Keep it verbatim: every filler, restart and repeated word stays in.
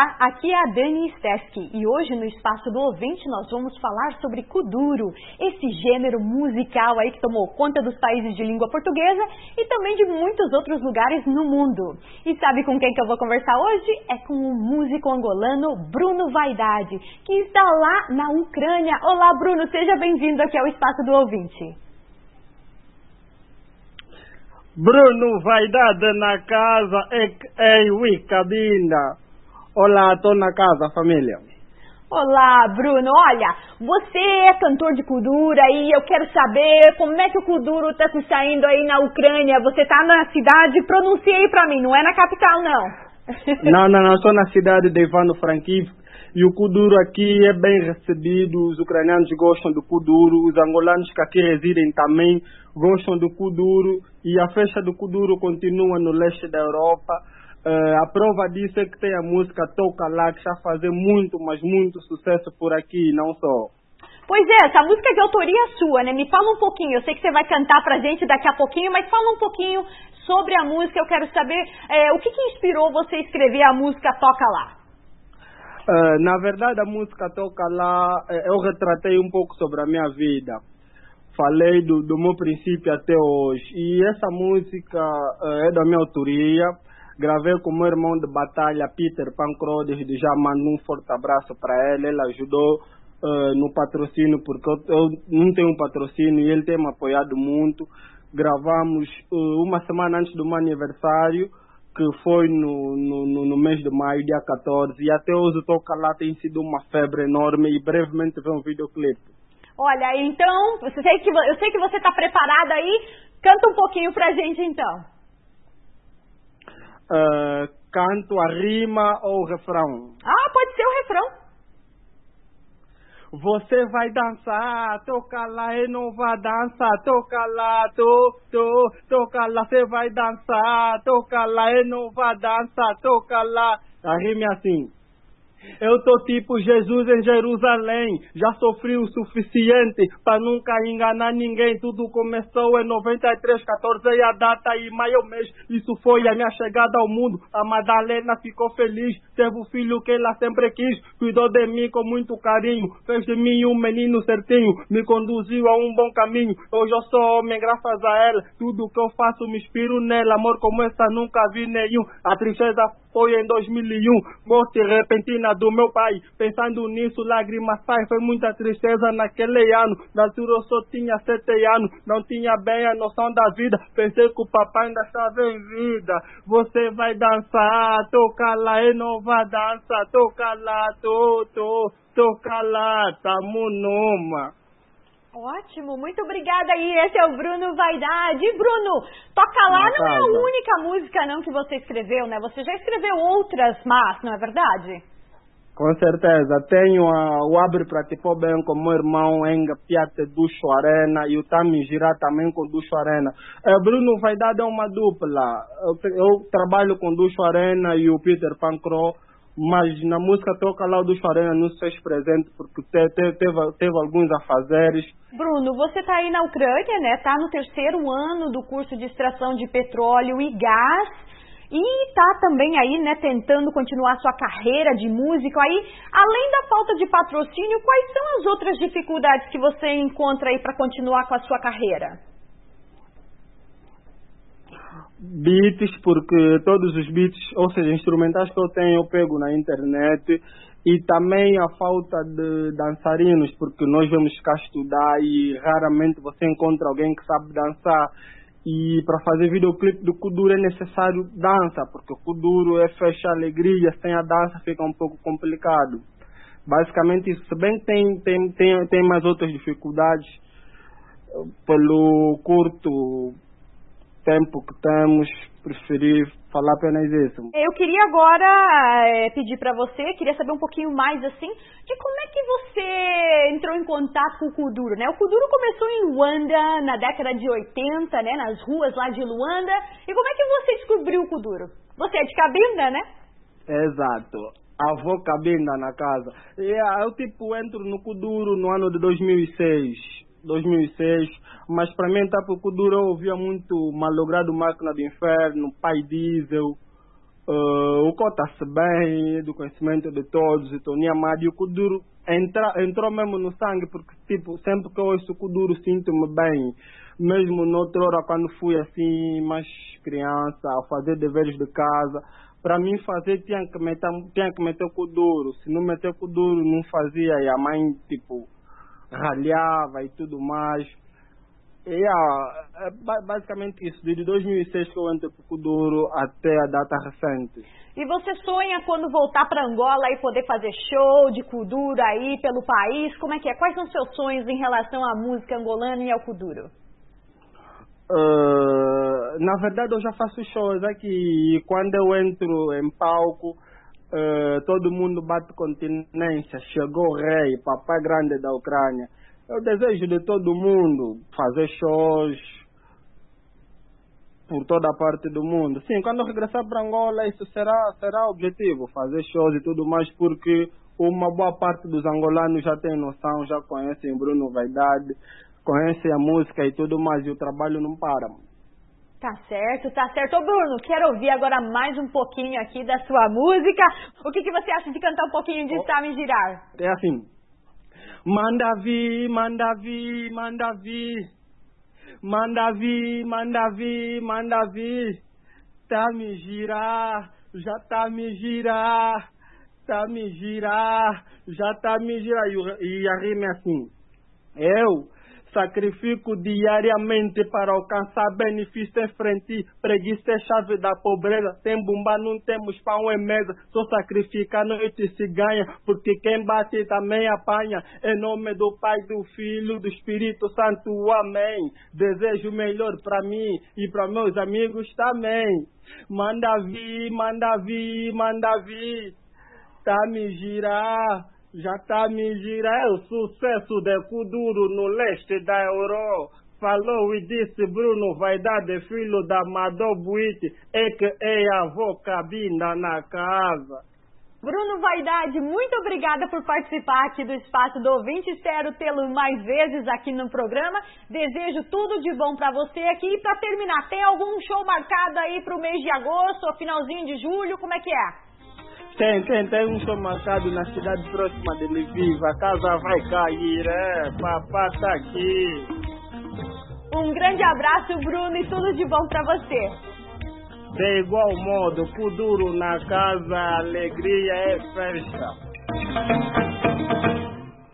Olá, aqui é a Dani Steski e hoje no Espaço do Ouvinte nós vamos falar sobre kuduro, esse gênero musical aí que tomou conta dos países de língua portuguesa e também de muitos outros lugares no mundo. E sabe com quem que eu vou conversar hoje? É com o músico angolano Bruno Vaidade, que está lá na Ucrânia. Olá, Bruno, seja bem-vindo aqui ao Espaço do Ouvinte. Bruno Vaidade na casa, ei, ui, cabina. Olá, estou na casa, família. Olá, Bruno. Olha, você é cantor de kuduro e eu quero saber como é que o kuduro está se saindo aí na Ucrânia. Você está na cidade, pronuncia aí para mim, não é na capital, não. Não, não, não, estou na cidade de Ivano-Frankivsk e o kuduro aqui é bem recebido. Os ucranianos gostam do kuduro, os angolanos que aqui residem também gostam do kuduro e a festa do kuduro continua no leste da Europa. Uh, a prova disso é que tem a música Toca Lá, que está a fazer muito, mas muito sucesso por aqui, não só. Pois é, essa música é de autoria sua, né? Me fala um pouquinho, eu sei que você vai cantar pra gente daqui a pouquinho, mas fala um pouquinho sobre a música, eu quero saber é, o que, que inspirou você a escrever a música Toca Lá. Uh, na verdade, a música Toca Lá, eu retratei um pouco sobre a minha vida. Falei do, do meu princípio até hoje. E essa música uh, é da minha autoria. Gravei com o meu irmão de batalha, Peter Pancro, desde já mando um forte abraço para ele. Ele ajudou uh, no patrocínio, porque eu, eu não tenho um patrocínio e ele tem me apoiado muito. Gravamos uh, uma semana antes do meu aniversário, que foi no, no, no mês de maio, dia catorze. E até hoje o Toca Lá tem sido uma febre enorme e brevemente vem um videoclipe. Olha, então, eu sei que, eu sei que você está preparada aí. Canta um pouquinho pra gente, então. Uh, canto a rima ou o refrão? Ah, pode ser o refrão. Você vai dançar, toca lá e não vai dançar, toca lá, to, to, toca lá, você vai dançar, toca lá e não vai dançar, toca lá. A rima é assim. Eu tô tipo Jesus em Jerusalém, já sofri o suficiente para nunca enganar ninguém. Tudo começou em noventa e três, catorze a data e maio mês. Isso foi a minha chegada ao mundo. A Madalena ficou feliz, teve o filho que ela sempre quis. Cuidou de mim com muito carinho, fez de mim um menino certinho, me conduziu a um bom caminho. Hoje eu sou homem graças a ela, tudo que eu faço me inspiro nela. Amor como essa nunca vi nenhum. A tristeza foi em dois mil e um, morte repentina do meu pai. Pensando nisso, lágrimas saem. Foi muita tristeza naquele ano. Na altura eu só tinha sete anos. Não tinha bem a noção da vida. Pensei que o papai ainda estava em vida. Você vai dançar, toca lá e não vai dançar. Toca lá, to, to, toca lá, tamo numa. Ótimo, muito obrigada aí, esse é o Bruno Vaidade. E Bruno, Toca Lá não é a única música não que você escreveu, né? Você já escreveu outras, mas, não é verdade? Com certeza, tenho a, o Abre Pra Te Pôr Bem com meu irmão Enga Piate Ducho Arena e o Tami Girá também com Ducho Arena. É, Bruno Vaidade é uma dupla, eu, eu trabalho com Ducho Arena e o Peter Pancro. Mas na música Toca Lá, o Ducho Arena não se fez presente porque te, te, teve, teve alguns afazeres. Bruno, você está aí na Ucrânia, né? Está no terceiro ano do curso de extração de petróleo e gás e está também aí, né, tentando continuar sua carreira de músico. Aí, além da falta de patrocínio, quais são as outras dificuldades que você encontra aí para continuar com a sua carreira? Beats, porque todos os beats, ou seja, instrumentais que eu tenho, eu pego na internet. E também a falta de dançarinos, porque nós vamos cá estudar e raramente você encontra alguém que sabe dançar. E para fazer videoclipe do kuduro é necessário dança, porque o kuduro é festa alegria, sem a dança fica um pouco complicado. Basicamente isso, se bem que tem, tem, tem, tem mais outras dificuldades, pelo curto tempo que temos, preferi falar apenas isso. Eu queria agora é, pedir para você, queria saber um pouquinho mais assim, de como é que você entrou em contato com o kuduro, né? O kuduro começou em Luanda na década de oitenta, né? Nas ruas lá de Luanda. E como é que você descobriu o kuduro? Você é de Cabinda, né? Exato. Avô Cabinda na casa. E eu tipo entro no kuduro no ano de dois mil e seis. dois mil e seis, mas para mim tá porque o kuduro eu ouvia muito Malogrado Máquina do Inferno, Pai Diesel, Uh, o cota-se bem, do conhecimento de todos, e Tony Amado, e o Kuduro entra, entrou mesmo no sangue, porque tipo, sempre que eu ouço o Kuduro sinto-me bem, mesmo noutra hora quando fui assim, mais criança, a fazer deveres de casa, para mim fazer tinha que meter, tinha que meter o Kuduro, se não meter o Kuduro não fazia, e a mãe tipo, ralhava e tudo mais. Yeah, é basicamente isso, desde dois mil e seis que eu entro pro Kuduro até a data recente. E você sonha quando voltar para Angola e poder fazer show de Kuduro aí pelo país? Como é que é? Quais são seus sonhos em relação à música angolana e ao Kuduro? Uh, na verdade eu já faço shows aqui e quando eu entro em palco, uh, todo mundo bate continência, chegou o rei, papai grande da Ucrânia. Eu desejo de todo mundo fazer shows por toda a parte do mundo. Sim, quando eu regressar para Angola, isso será, será o objetivo, fazer shows e tudo mais, porque uma boa parte dos angolanos já tem noção, já conhecem Bruno Vaidade, conhecem a música e tudo mais, e o trabalho não para. Tá certo, tá certo. Ô Bruno, quero ouvir agora mais um pouquinho aqui da sua música. O que, que você acha de cantar um pouquinho de Tá Me Girar? É assim... Manda vir, manda vir, manda vir, manda vir, manda vir, manda vir, tá me girar, já tá me girar, tá me girar, já tá me girar. E, e a rima é assim, eu sacrifico diariamente para alcançar benefício em frente. Preguiça é chave da pobreza. Tem bomba, não temos pão em mesa. Só sacrifica a noite se ganha, porque quem bate também apanha. Em nome do Pai, do Filho, do Espírito Santo, amém. Desejo melhor para mim e para meus amigos também. Manda vir, manda vir, manda vir. Tá me girar. Já tá me girar, é o sucesso de Kuduro no leste da Europa. Falou e disse Bruno Vaidade, filho da Madobuite, é que é avó cabina na casa. Bruno Vaidade, muito obrigada por participar aqui do Espaço do Ouvinte. Espero tê-lo mais vezes aqui no programa. Desejo tudo de bom para você aqui. E para terminar, tem algum show marcado aí para o mês de agosto ou finalzinho de julho? Como é que é? Tem, tem, tem um show marcado na cidade próxima de Lviv. A casa vai cair, é, papá tá aqui. Um grande abraço, Bruno, e tudo de bom pra você. De igual modo, Kuduro na casa, alegria é festa.